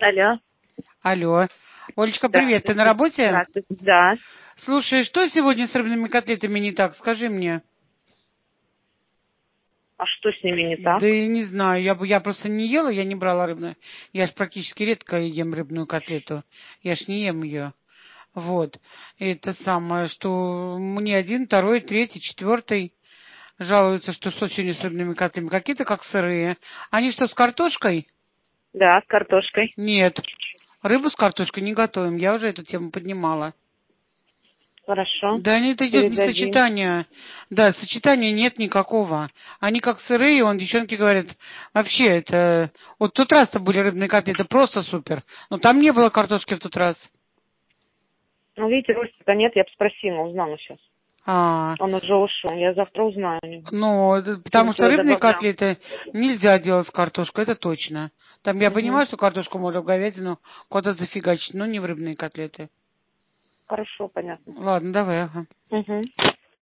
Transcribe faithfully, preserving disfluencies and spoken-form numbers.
Алло. Алло. Олечка, Да. привет. Ты на работе? Здравствуйте. Да. Слушай, что сегодня с рыбными котлетами не так? Скажи мне. А что с ними не так? Да я не знаю. Я, бы- я просто не ела, я не брала рыбную. Я ж практически редко ем рыбную котлету. Я ж не ем ее. Вот. И это самое, что мне один, второй, третий, четвертый жалуются, что что сегодня с рыбными котлетами. Какие-то как сырые. Они что, с картошкой? Да, с картошкой. Нет. Рыбу с картошкой не готовим. Я уже эту тему поднимала. Хорошо. Да нет, идет не Передадим. сочетание. Да, сочетания нет никакого. Они как сырые, он, девчонки говорят, вообще это... Вот в тот раз-то были рыбные котлеты, просто супер. Но там не было картошки в тот раз. Ну, видите, Ростика нет, я бы спросила, узнала сейчас. А, Он уже ушел, я завтра узнаю у него. ну, это Что он потому что туда рыбные добавлял. котлеты нельзя делать с картошкой, это точно. Там я Угу. понимаю, что картошку можно в говядину куда-то зафигачить, но не в рыбные котлеты. Хорошо, понятно. Ладно, давай, ага. Угу.